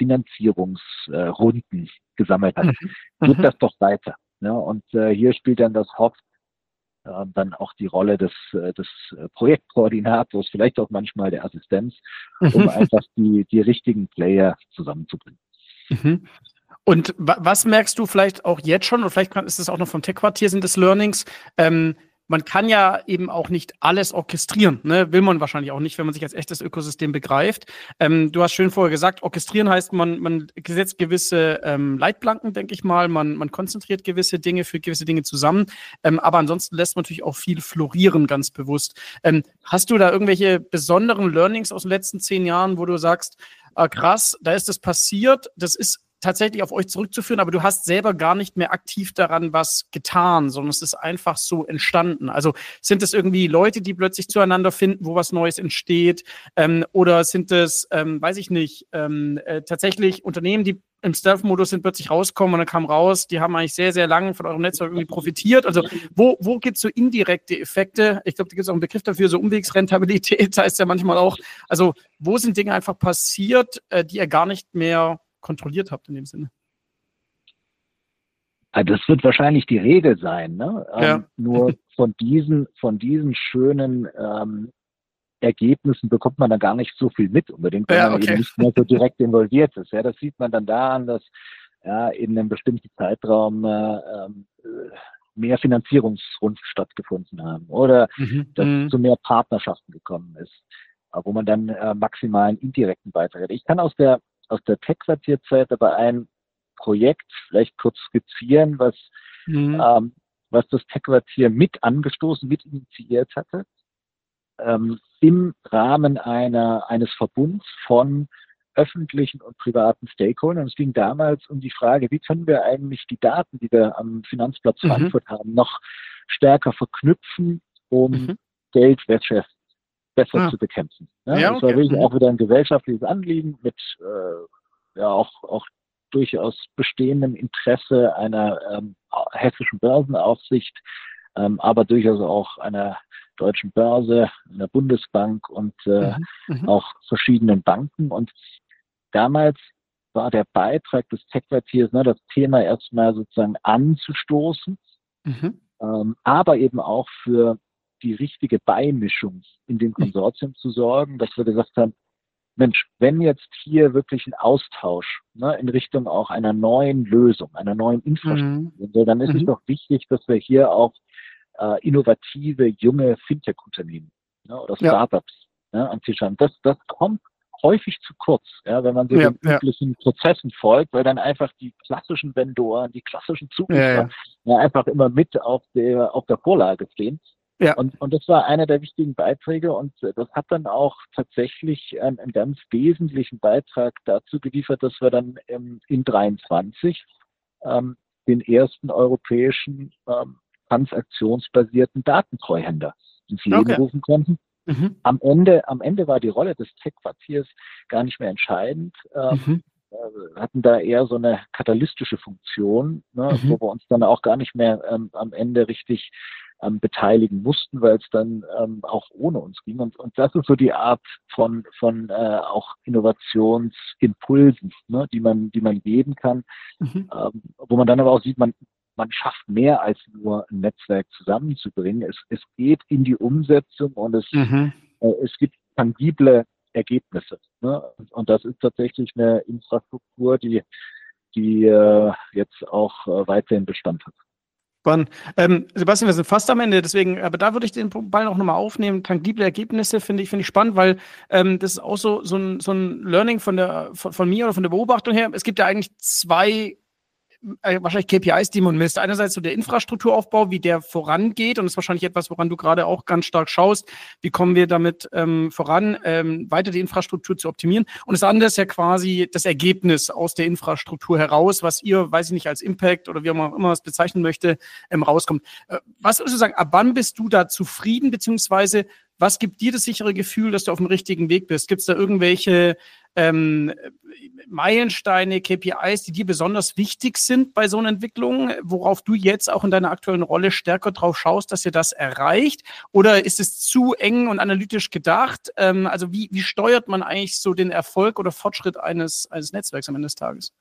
[SPEAKER 3] Finanzierungsrunden äh, gesammelt habt,
[SPEAKER 2] Mhm.
[SPEAKER 3] gebt
[SPEAKER 2] Mhm.
[SPEAKER 3] das doch weiter. Ja, und äh, hier spielt dann das Haupt äh, dann auch die Rolle des, äh, des Projektkoordinators, vielleicht auch manchmal der Assistenz, um
[SPEAKER 2] Mhm.
[SPEAKER 3] einfach die, die richtigen Player zusammenzubringen.
[SPEAKER 2] Mhm. Und wa was merkst du vielleicht auch jetzt schon, oder vielleicht kann, ist es auch noch vom Tech-Quartier, sind es Learnings, ähm, man kann ja eben auch nicht alles orchestrieren, ne? Will man wahrscheinlich auch nicht, wenn man sich als echtes Ökosystem begreift. Ähm, du hast schön vorher gesagt, orchestrieren heißt, man, man setzt gewisse ähm, Leitplanken, denke ich mal, man, man konzentriert gewisse Dinge, führt gewisse Dinge zusammen, ähm, aber ansonsten lässt man natürlich auch viel florieren, ganz bewusst. Ähm, hast du da irgendwelche besonderen Learnings aus den letzten zehn Jahren, wo du sagst, ah, krass, da ist das passiert, das ist tatsächlich auf euch zurückzuführen, aber du hast selber gar nicht mehr aktiv daran was getan, sondern es ist einfach so entstanden. Also sind es irgendwie Leute, die plötzlich zueinander finden, wo was Neues entsteht, ähm, oder sind es, ähm, weiß ich nicht, ähm, äh, tatsächlich Unternehmen, die im Stealth-Modus sind, plötzlich rauskommen und dann kam raus, die haben eigentlich sehr, sehr lange von eurem Netzwerk irgendwie profitiert. Also wo, wo gibt es so indirekte Effekte? Ich glaube, da gibt es auch einen Begriff dafür, so Umwegsrentabilität heißt ja manchmal auch. Also wo sind Dinge einfach passiert, äh, die ihr gar nicht mehr kontrolliert habt in dem Sinne?
[SPEAKER 3] Das wird wahrscheinlich die Regel sein, ne?
[SPEAKER 2] Ja.
[SPEAKER 3] Ähm, nur von diesen, von diesen schönen ähm, Ergebnissen bekommt man dann gar nicht so viel mit unbedingt, wenn
[SPEAKER 2] Ja,
[SPEAKER 3] man
[SPEAKER 2] okay.
[SPEAKER 3] eben nicht mehr so direkt involviert ist. Ja, das sieht man dann daran, dass ja, in einem bestimmten Zeitraum äh, ähm, mehr Finanzierungsrunden stattgefunden haben oder
[SPEAKER 2] Mhm.
[SPEAKER 3] dass
[SPEAKER 2] Mhm.
[SPEAKER 3] zu mehr Partnerschaften gekommen ist, äh, wo man dann äh, maximalen indirekten Beitrag hat. Ich kann aus der aus der Tech-Quartierzeit aber ein Projekt vielleicht kurz skizzieren, was
[SPEAKER 2] Mhm.
[SPEAKER 3] ähm, was das Tech-Quartier mit angestoßen, mit initiiert hatte. Ähm, im Rahmen einer, eines Verbunds von öffentlichen und privaten Stakeholdern. Es ging damals um die Frage, wie können wir eigentlich die Daten, die wir am Finanzplatz
[SPEAKER 2] Mhm.
[SPEAKER 3] Frankfurt haben, noch stärker verknüpfen, um
[SPEAKER 2] Mhm.
[SPEAKER 3] Geldwäsche besser
[SPEAKER 2] Ah.
[SPEAKER 3] zu bekämpfen. Ja,
[SPEAKER 2] Ja,
[SPEAKER 3] das war
[SPEAKER 2] okay.
[SPEAKER 3] wirklich
[SPEAKER 2] Mhm.
[SPEAKER 3] auch wieder ein gesellschaftliches Anliegen mit äh, ja auch, auch durchaus bestehendem Interesse einer ähm, hessischen Börsenaufsicht, ähm, aber durchaus auch einer deutschen Börse, einer Bundesbank und äh,
[SPEAKER 2] Mhm. Mhm.
[SPEAKER 3] auch verschiedenen Banken. Und damals war der Beitrag des Tech-Quartiers, ne, das Thema erstmal sozusagen anzustoßen,
[SPEAKER 2] Mhm.
[SPEAKER 3] ähm, aber eben auch für die richtige Beimischung in dem Konsortium zu sorgen, dass wir gesagt haben, Mensch, wenn jetzt hier wirklich ein Austausch ne, in Richtung auch einer neuen Lösung, einer neuen Infrastruktur,
[SPEAKER 2] Mhm.
[SPEAKER 3] dann ist es
[SPEAKER 2] Mhm.
[SPEAKER 3] doch wichtig, dass wir hier auch äh, innovative, junge Fintech-Unternehmen ne, oder
[SPEAKER 2] Ja.
[SPEAKER 3] Startups ne, am Tisch haben. Das, das kommt häufig zu kurz, ja, wenn man so
[SPEAKER 2] Ja,
[SPEAKER 3] den
[SPEAKER 2] ja.
[SPEAKER 3] üblichen Prozessen folgt, weil dann einfach die klassischen Vendoren, die klassischen
[SPEAKER 2] Ja,
[SPEAKER 3] Zulieferer
[SPEAKER 2] ja.
[SPEAKER 3] ja, einfach immer mit auf der, auf der Vorlage stehen.
[SPEAKER 2] Ja.
[SPEAKER 3] Und, und das war einer der wichtigen Beiträge und das hat dann auch tatsächlich einen, einen ganz wesentlichen Beitrag dazu geliefert, dass wir dann ähm, in dreiundzwanzig ähm, den ersten europäischen ähm, transaktionsbasierten Datentreuhänder ins Leben
[SPEAKER 2] Okay.
[SPEAKER 3] rufen konnten.
[SPEAKER 2] Mhm.
[SPEAKER 3] Am Ende, am Ende war die Rolle des Tech-Quartiers gar nicht mehr entscheidend. Ähm,
[SPEAKER 2] Mhm.
[SPEAKER 3] wir hatten da eher so eine katalystische Funktion, ne,
[SPEAKER 2] Mhm.
[SPEAKER 3] wo wir uns dann auch gar nicht mehr ähm, am Ende richtig ähm, beteiligen mussten, weil es dann ähm, auch ohne uns ging. Und, und das ist so die Art von, von äh, auch Innovationsimpulsen, ne, die man, die man geben kann,
[SPEAKER 2] Mhm.
[SPEAKER 3] ähm, wo man dann aber auch sieht, man, man schafft mehr als nur ein Netzwerk zusammenzubringen. Es, es geht in die Umsetzung und es,
[SPEAKER 2] Mhm.
[SPEAKER 3] äh, es gibt tangible Ergebnisse. Ne? Und, und das ist tatsächlich eine Infrastruktur, die, die äh, jetzt auch äh, weiterhin Bestand hat.
[SPEAKER 2] Spannend. Ähm, Sebastian, wir sind fast am Ende, deswegen, aber da würde ich den Ball noch nochmal aufnehmen. Tangible Ergebnisse finde ich, finde ich spannend, weil ähm, das ist auch so, so, ein, so ein Learning von, der, von, von mir oder von der Beobachtung her. Es gibt ja eigentlich zwei äh, wahrscheinlich K P Is, die man misst. Einerseits so der Infrastrukturaufbau, wie der vorangeht, und das ist wahrscheinlich etwas, woran du gerade auch ganz stark schaust. Wie kommen wir damit ähm, voran, ähm, weiter die Infrastruktur zu optimieren? Und das andere ist ja quasi das Ergebnis aus der Infrastruktur heraus, was ihr, weiß ich nicht, als Impact oder wie man auch immer es bezeichnen möchte, ähm, rauskommt. Äh, was würdest du sagen, ab wann bist du da zufrieden, beziehungsweise was gibt dir das sichere Gefühl, dass du auf dem richtigen Weg bist? Gibt es da irgendwelche ähm, Meilensteine, K P Is, die dir besonders wichtig sind bei so einer Entwicklung, worauf du jetzt auch in deiner aktuellen Rolle stärker drauf schaust, dass ihr das erreicht? Oder ist es zu eng und analytisch gedacht? Ähm, also wie, wie steuert man eigentlich so den Erfolg oder Fortschritt eines, eines Netzwerks am Ende des Tages?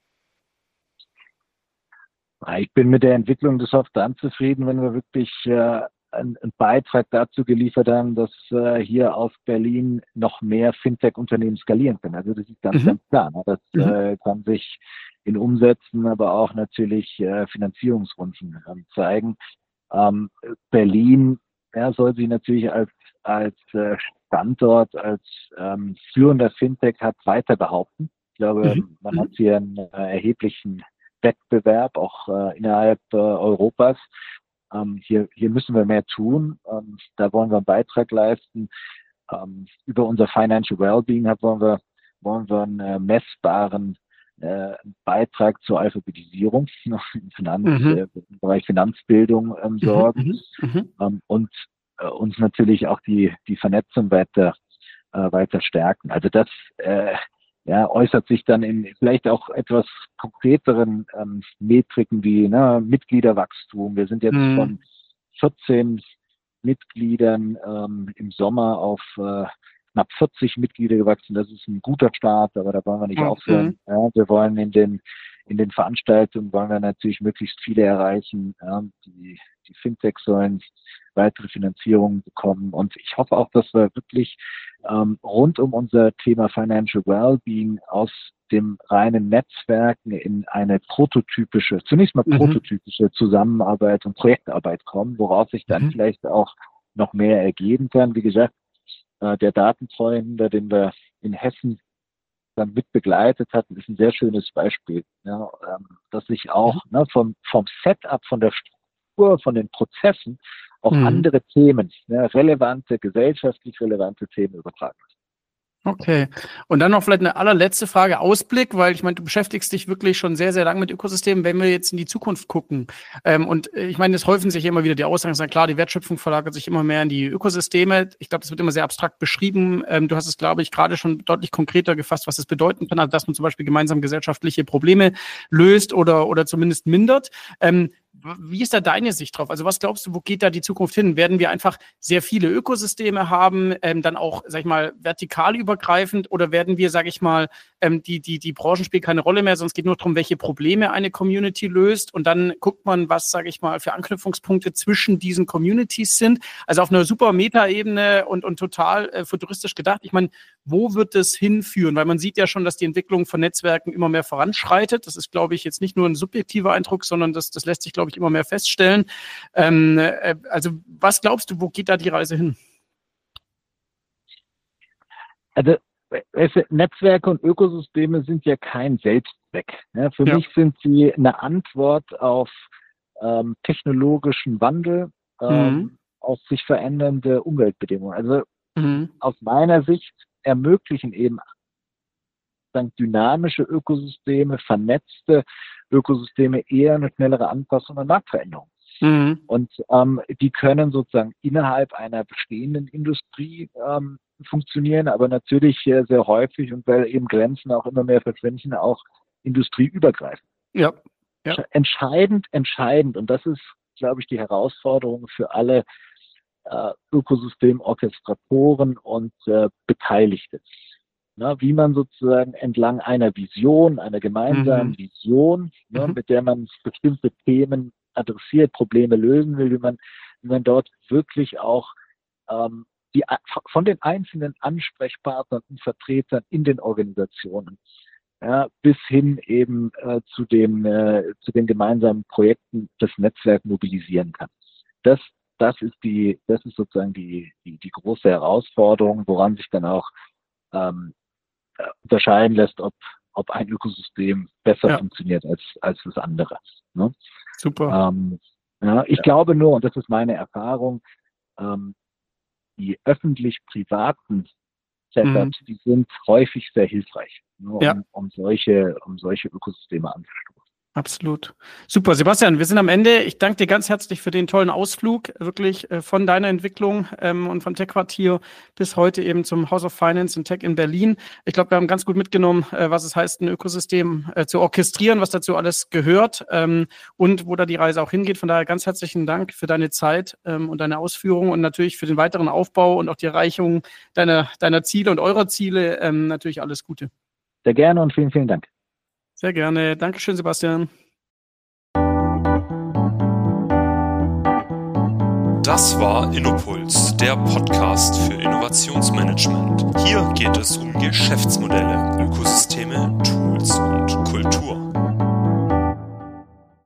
[SPEAKER 3] Ich bin mit der Entwicklung des Soft dann zufrieden, wenn wir wirklich äh, einen, einen Beitrag dazu geliefert haben, dass äh, hier aus Berlin noch mehr Fintech-Unternehmen skalieren können. Also das ist ganz,
[SPEAKER 2] Mhm.
[SPEAKER 3] ganz klar. Ne? Das
[SPEAKER 2] Mhm.
[SPEAKER 3] äh, kann sich in Umsätzen, aber auch natürlich äh, Finanzierungsrunden ähm, zeigen. Ähm, Berlin ja, soll sich natürlich als, als äh, Standort, als ähm, führender Fintech-Hub weiter behaupten. Ich glaube,
[SPEAKER 2] Mhm.
[SPEAKER 3] man hat hier einen äh, erheblichen Wettbewerb, auch äh, innerhalb äh, Europas. Ähm, hier, hier müssen wir mehr tun. Ähm, da wollen wir einen Beitrag leisten. Ähm, über unser Financial Wellbeing wollen wir, wollen wir einen äh, messbaren äh, Beitrag zur Alphabetisierung im, Finanz,
[SPEAKER 2] Mhm.
[SPEAKER 3] äh, im Bereich Finanzbildung ähm, sorgen
[SPEAKER 2] Mhm. Mhm.
[SPEAKER 3] ähm, und äh, uns natürlich auch die, die Vernetzung weiter, äh, weiter stärken. Also das äh, ja, äußert sich dann in vielleicht auch etwas konkreteren ähm, Metriken wie ne, Mitgliederwachstum. Wir sind jetzt mhm. von vierzehn Mitgliedern ähm, im Sommer auf äh, knapp vierzig Mitglieder gewachsen. Das ist ein guter Start, aber da wollen wir nicht mhm. aufhören. Ja, wir wollen in den in den Veranstaltungen wollen wir natürlich möglichst viele erreichen. Ja, die, die Fintechs sollen weitere Finanzierungen bekommen. Und ich hoffe auch, dass wir wirklich ähm, rund um unser Thema Financial Wellbeing aus dem reinen Netzwerken in eine prototypische, zunächst mal mhm. prototypische Zusammenarbeit und Projektarbeit kommen, woraus sich dann mhm. vielleicht auch noch mehr ergeben kann. Wie gesagt, äh, der Datentreuhänder, den wir in Hessen dann mit begleitet hatten, ist ein sehr schönes Beispiel, ja, ähm, dass sich auch mhm. ne, vom, vom Setup, von der Struktur, von den Prozessen auf mhm. andere Themen, ne, relevante, gesellschaftlich relevante Themen übertragen.
[SPEAKER 2] Okay. Und dann noch vielleicht eine allerletzte Frage, Ausblick, weil ich meine, du beschäftigst dich wirklich schon sehr, sehr lange mit Ökosystemen, wenn wir jetzt in die Zukunft gucken. Ähm, und ich meine, es häufen sich immer wieder die Aussagen, sagen, klar, die Wertschöpfung verlagert sich immer mehr in die Ökosysteme. Ich glaube, das wird immer sehr abstrakt beschrieben. Ähm, du hast es, glaube ich, gerade schon deutlich konkreter gefasst, was es bedeuten kann, also dass man zum Beispiel gemeinsam gesellschaftliche Probleme löst oder, oder zumindest mindert. Ähm, Wie ist da deine Sicht drauf? Also was glaubst du, wo geht da die Zukunft hin? Werden wir einfach sehr viele Ökosysteme haben, ähm, dann auch, sag ich mal, vertikal übergreifend, oder werden wir, sag ich mal, ähm, die, die, die Branchen spielen keine Rolle mehr, sondern es geht nur darum, welche Probleme eine Community löst, und dann guckt man, was, sag ich mal, für Anknüpfungspunkte zwischen diesen Communities sind. Also auf einer super Meta-Ebene und, und total äh, futuristisch gedacht. Ich meine, wo wird das hinführen? Weil man sieht ja schon, dass die Entwicklung von Netzwerken immer mehr voranschreitet. Das ist, glaube ich, jetzt nicht nur ein subjektiver Eindruck, sondern das, das lässt sich, glaube ich, immer mehr feststellen. Ähm, äh, also was glaubst du, wo geht da die Reise hin?
[SPEAKER 3] Also Netzwerke und Ökosysteme sind ja kein Selbstzweck. Ja, für ja. mich sind sie eine Antwort auf ähm, technologischen Wandel, ähm, mhm. auf sich verändernde Umweltbedingungen. Also mhm. aus meiner Sicht ermöglichen eben dynamische Ökosysteme, vernetzte Ökosysteme eher eine schnellere Anpassung an Marktveränderungen. Mhm. Und ähm, die können sozusagen innerhalb einer bestehenden Industrie ähm, funktionieren, aber natürlich äh, sehr häufig, und weil eben Grenzen auch immer mehr verschwinden, auch industrieübergreifend.
[SPEAKER 2] Ja. ja.
[SPEAKER 3] Entscheidend, entscheidend, und das ist, glaube ich, die Herausforderung für alle äh, Ökosystemorchestratoren und äh, Beteiligte. Na, wie man sozusagen entlang einer Vision, einer gemeinsamen mhm. Vision, ne, mhm. mit der man bestimmte Themen adressiert, Probleme lösen will, wie man, wie man dort wirklich auch ähm, die von den einzelnen Ansprechpartnern und Vertretern in den Organisationen ja, bis hin eben äh, zu dem äh, zu den gemeinsamen Projekten das Netzwerk mobilisieren kann. Das das ist die das ist sozusagen die die, die große Herausforderung, woran sich dann auch ähm, unterscheiden lässt, ob ob ein Ökosystem besser ja. funktioniert als als das andere. Ne?
[SPEAKER 2] Super.
[SPEAKER 3] Ähm, ja, ich ja. glaube nur, und das ist meine Erfahrung, ähm, die öffentlich-privaten Setups, mhm. die sind häufig sehr hilfreich, ne, um, ja. um solche um solche Ökosysteme anzustoßen.
[SPEAKER 2] Absolut. Super. Sebastian, wir sind am Ende. Ich danke dir ganz herzlich für den tollen Ausflug, wirklich äh, von deiner Entwicklung ähm, und vom Tech-Quartier bis heute eben zum House of Finance und Tech in Berlin. Ich glaube, wir haben ganz gut mitgenommen, äh, was es heißt, ein Ökosystem äh, zu orchestrieren, was dazu alles gehört ähm, und wo da die Reise auch hingeht. Von daher ganz herzlichen Dank für deine Zeit ähm, und deine Ausführungen und natürlich für den weiteren Aufbau und auch die Erreichung deiner, deiner Ziele und eurer Ziele. Ähm, natürlich alles Gute.
[SPEAKER 3] Sehr gerne und vielen, vielen Dank.
[SPEAKER 2] Sehr gerne. Dankeschön, Sebastian.
[SPEAKER 1] Das war Innopuls, der Podcast für Innovationsmanagement. Hier geht es um Geschäftsmodelle, Ökosysteme, Tools und Kultur.